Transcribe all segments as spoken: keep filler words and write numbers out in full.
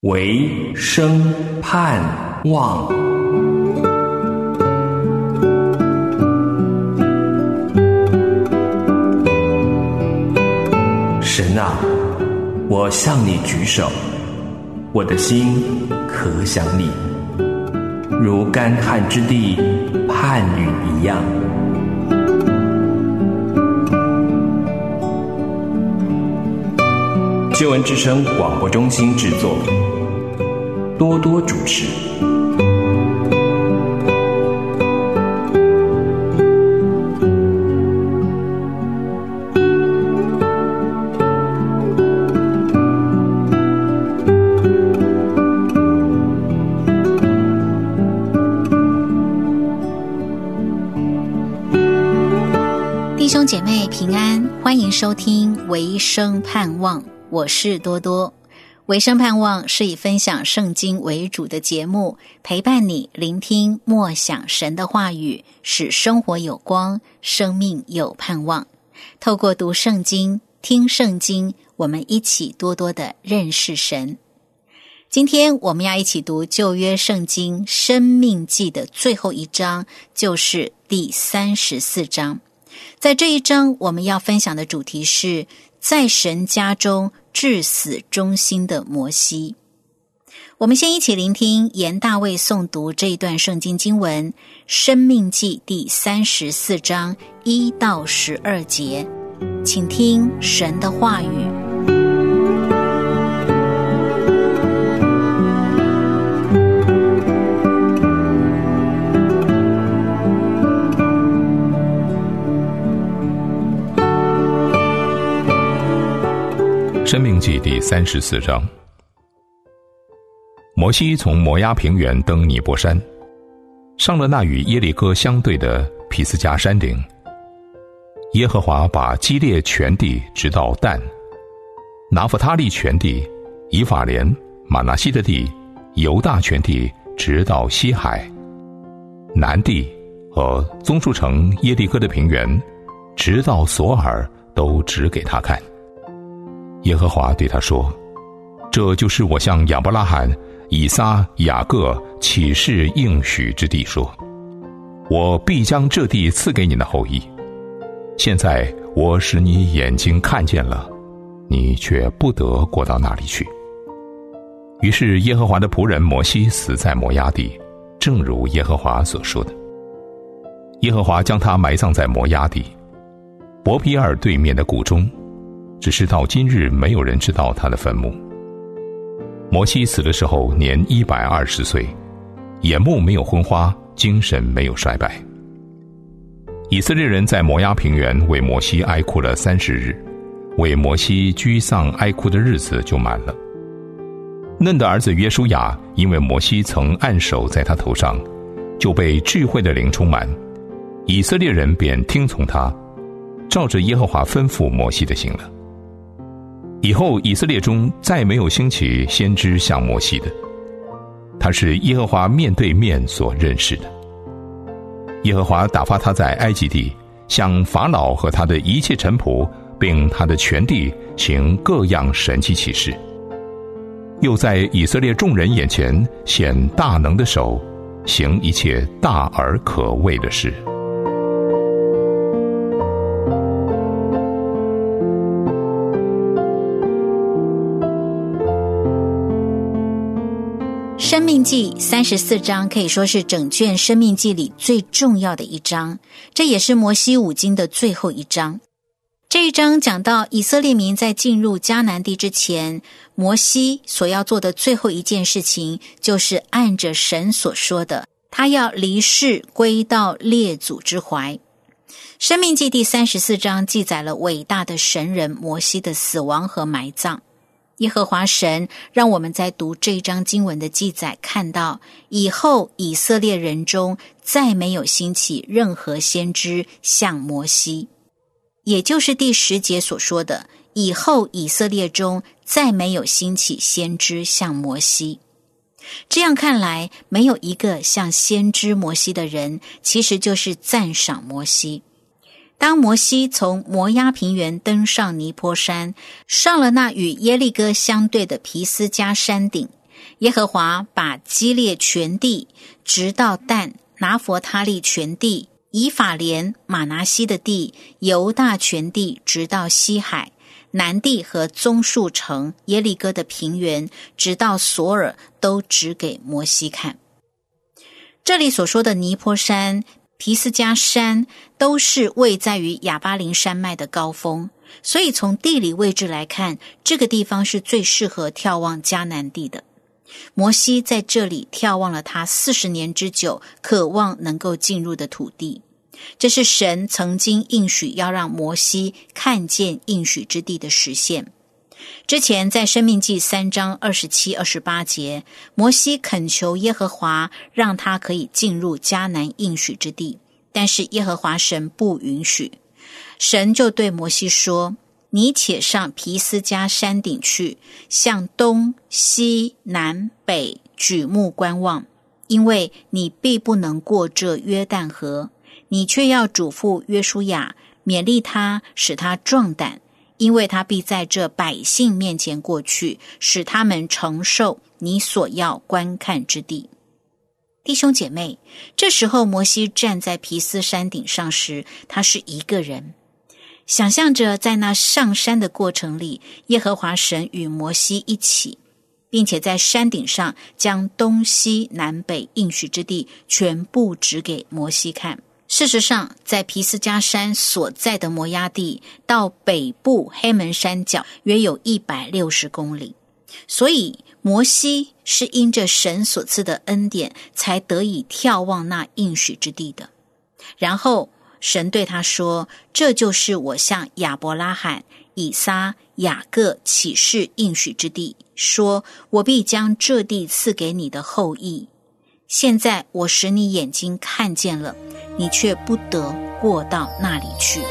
唯生盼望。神啊，我向你举手，我的心可想你，如干旱之地盼雨一样。救恩之声广播中心制作，多多主持。 弟兄姐妹平安，欢迎收听唯生盼望，我是多多。唯生盼望是以分享圣经为主的节目，陪伴你聆听默想神的话语，使生活有光，生命有盼望。透过读圣经、听圣经，我们一起多多的认识神。今天我们要一起读旧约圣经申命记的最后一章，就是第三十四章。在这一章，我们要分享的主题是在神家中至死忠心的摩西。我们先一起聆听严大卫诵读这一段圣经经文，申命记第三十四章一到十二节，请听神的话语。 申命记第三十四章。摩西从摩押平原登尼波山，上了那与耶利哥相对的毗斯迦山顶。耶和华把基列全地直到但，拿弗他利全地、以法莲、玛拿西的地、犹大全地直到西海，南地和棕树城耶利哥的平原，直到索尔，都指给他看。耶和华对他说：这就是我向亚伯拉罕、以撒、雅各起誓应许之地，说我必将这地赐给你的后裔。现在我使你眼睛看见了，你却不得过到那里去。于是耶和华的仆人摩西死在摩押地，正如耶和华所说的。耶和华将他埋葬在摩押地伯毗尔对面的谷中，只是到今日没有人知道他的坟墓。摩西死的时候年一百二十岁，眼目没有昏花，精神没有衰败。以色列人在摩押平原为摩西哀哭了三十日，为摩西居丧哀哭的日子就满了。嫩的儿子约书亚因为摩西曾按手在他头上，就被智慧的灵充满，以色列人便听从他，照着耶和华吩咐摩西的行了。以后以色列中再没有兴起先知像摩西的，他是耶和华面对面所认识的。耶和华打发他在埃及地，向法老和他的一切臣仆并他的全地行各样神奇奇事，又在以色列众人眼前显大能的手，行一切大而可畏的事。 申命记三十四章可以说是整卷申命记里最重要的一章，这也是摩西五经的最后一章。这一章讲到以色列民在进入迦南地之前，摩西所要做的最后一件事情，就是按着神所说的，他要离世归到列祖之怀。申命记第三十四章记载了伟大的神人摩西的死亡和埋葬。耶和华神让我们在读这一章经文的记载看到，以后以色列人中再没有兴起任何先知像摩西，也就是第十节所说的，以后以色列中再没有兴起先知像摩西。这样看来，没有一个像先知摩西的人，其实就是赞赏摩西。当摩西从摩押平原登上尼波山，上了那与耶利哥相对的毗斯迦山顶， 耶和华把基列全地直到但、拿弗他利全地、以法莲、马拿西的地、犹大全地直到西海、南地和棕树城、耶利哥的平原直到索尔，都指给摩西看。这里所说的尼波山、皮斯加山都是位在于亚巴林山脉的高峰，所以从地理位置来看，这个地方是最适合眺望迦南地的。摩西在这里眺望了他四十年之久，渴望能够进入的土地。这是神曾经应许要让摩西看见应许之地的实现。之前在申命记三章二十七、二十八节，摩西恳求耶和华让他可以进入迦南应许之地，但是耶和华神不允许。神就对摩西说，你且上皮斯加山顶去，向东西南北举目观望，因为你必不能过这约旦河，你却要嘱咐约书亚，勉励他，使他壮胆，因为他必在这百姓面前过去，使他们承受你所要观看之地。弟兄姐妹，这时候摩西站在皮斯山顶上时，他是一个人。想象着在那上山的过程里，耶和华神与摩西一起，并且在山顶上将东西南北应许之地全部指给摩西看。事实上，在皮斯加山所在的摩押地到北部黑门山脚约有一百六十公里，所以摩西是因着神所赐的恩典才得以眺望那应许之地的。然后神对他说，这就是我向亚伯拉罕、以撒、雅各起誓应许之地，说我必将这地赐给你的后裔。现在我使你眼睛看见了，你却不得过到那里去。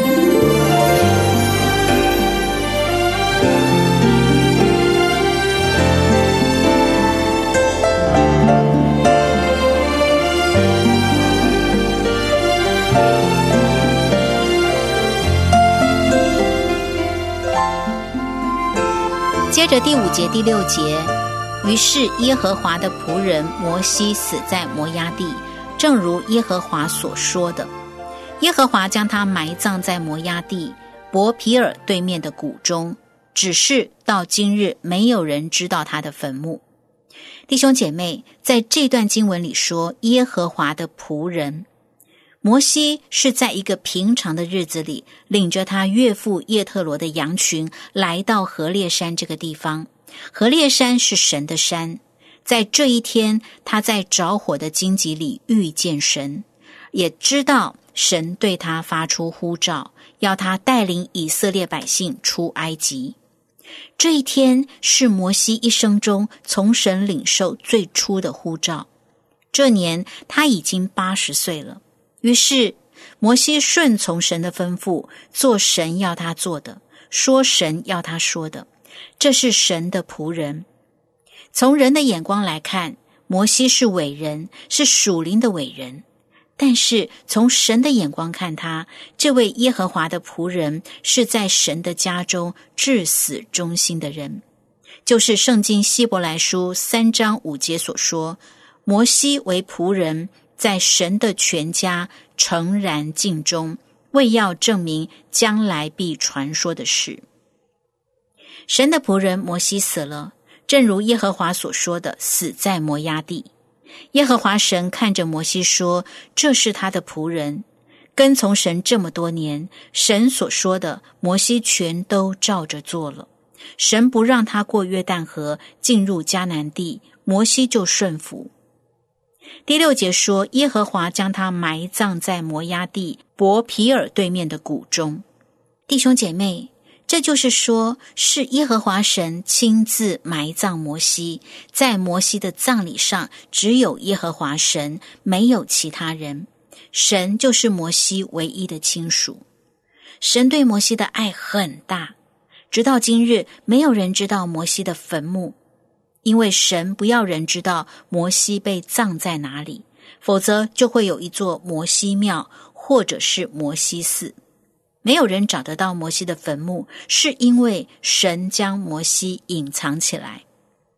接着第五节、第六节，于是耶和华的仆人摩西死在摩押地，正如耶和华所说的。耶和华将他埋葬在摩押地伯皮尔对面的谷中，只是到今日没有人知道他的坟墓。弟兄姐妹，在这段经文里说耶和华的仆人，摩西是在一个平常的日子里，领着他岳父叶特罗的羊群来到何烈山这个地方。何烈山是神的山，在这一天，他在着火的荆棘里遇见神，也知道神对他发出呼召，要他带领以色列百姓出埃及。这一天是摩西一生中从神领受最初的呼召。这年他已经八十岁了。于是摩西顺从神的吩咐，做神要他做的，说神要他说的。这是神的仆人。从人的眼光来看，摩西是伟人，是属灵的伟人。但是从神的眼光看他，这位耶和华的仆人是在神的家中至死忠心的人。就是圣经希伯来书三章五节所说，摩西为仆人，在神的全家诚然尽忠，为要证明将来必传说的事。神的仆人摩西死了，正如耶和华所说的，死在摩押地。耶和华神看着摩西说，这是他的仆人，跟从神这么多年，神所说的摩西全都照着做了。神不让他过约旦河进入迦南地，摩西就顺服。第六节说，耶和华将他埋葬在摩押地伯皮尔对面的谷中。弟兄姐妹，这就是说，是耶和华神亲自埋葬摩西，在摩西的葬礼上只有耶和华神，没有其他人。神就是摩西唯一的亲属。神对摩西的爱很大，直到今日没有人知道摩西的坟墓，因为神不要人知道摩西被葬在哪里，否则就会有一座摩西庙或者是摩西寺。没有人找得到摩西的坟墓，是因为神将摩西隐藏起来。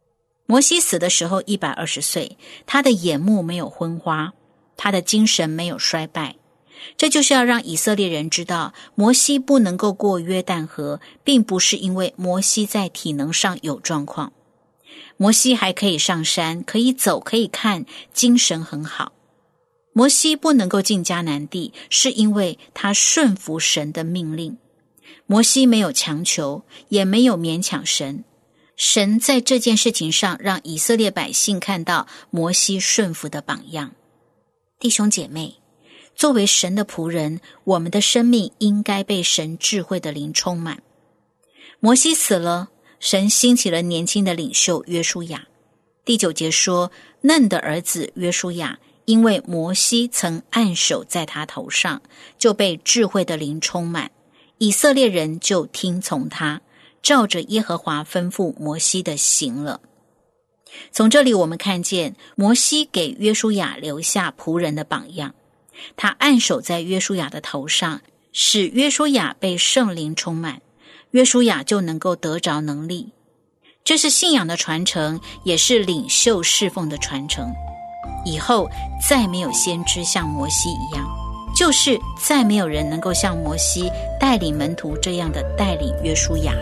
摩西死的时候一百二十岁，他的眼目没有昏花，他的精神没有衰败。这就是要让以色列人知道，摩西不能够过约旦河，并不是因为摩西在体能上有状况。摩西还可以上山，可以走，可以看，精神很好。摩西不能够进迦南地，是因为他顺服神的命令。摩西没有强求，也没有勉强神。神在这件事情上让以色列百姓看到摩西顺服的榜样。弟兄姐妹，作为神的仆人，我们的生命应该被神智慧的灵充满。摩西死了，神兴起了年轻的领袖约书亚。第九节说，嫩的儿子约书亚，因为摩西曾按手在他头上，就被智慧的灵充满，以色列人就听从他，照着耶和华吩咐摩西的行了。从这里我们看见摩西给约书亚留下仆人的榜样，他按手在约书亚的头上，使约书亚被圣灵充满，约书亚就能够得着能力。这是信仰的传承，也是领袖侍奉的传承。以后再没有先知像摩西一样，就是再没有人能够像摩西带领门徒这样的带领约书亚。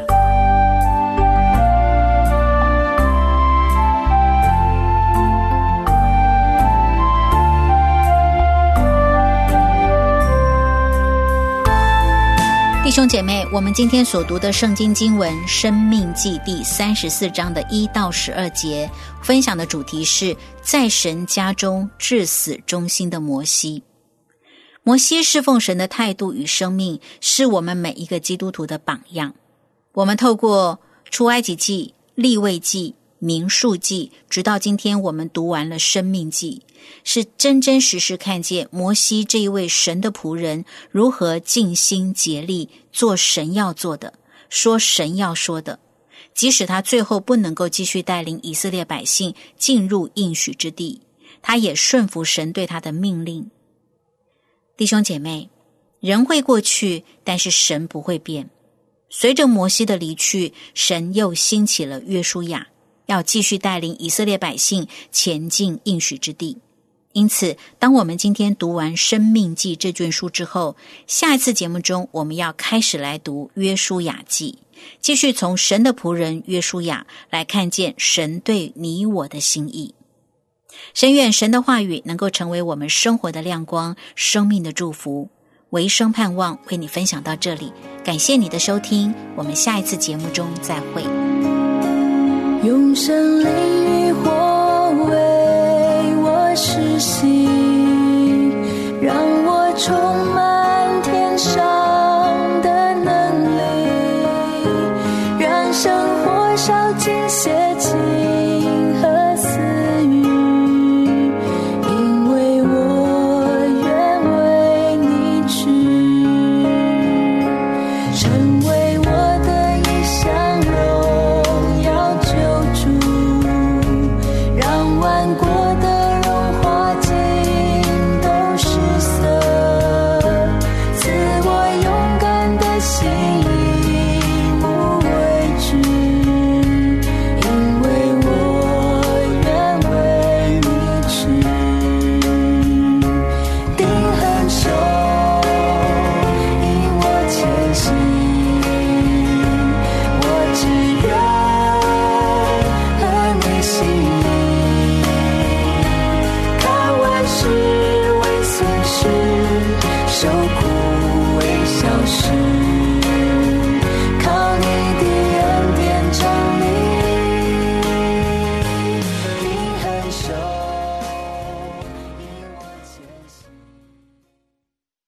弟兄姐妹，我们今天所读的圣经经文《申命记》第三十四章的一到十二节，分享的主题是在神家中至死忠心的摩西。摩西侍奉神的态度与生命，是我们每一个基督徒的榜样。我们透过出埃及记、利未记、民数记，直到今天我们读完了申命记，是真真实实看见摩西这一位神的仆人如何尽心竭力做神要做的，说神要说的，即使他最后不能够继续带领以色列百姓进入应许之地，他也顺服神对他的命令。弟兄姐妹，人会过去，但是神不会变。随着摩西的离去，神又兴起了约书亚，要继续带领以色列百姓前进应许之地。因此，当我们今天读完《申命记》这卷书之后，下一次节目中我们要开始来读约书亚记，继续从神的仆人约书亚来看见神对你我的心意。深愿神的话语能够成为我们生活的亮光，生命的祝福。唯生盼望为你分享到这里，感谢你的收听，我们下一次节目中再会。 用神灵与火为我施行，让我充满天上的能力，让生活烧尽邪情和私欲，因为我愿为你去，成为我的一项荣耀救主，让万国的荣华尽都失色，赐我勇敢的心，以无畏惧，因为我愿为你去，定恒守，引我前行，我只愿合你心意，看万事为损失，受苦为小事。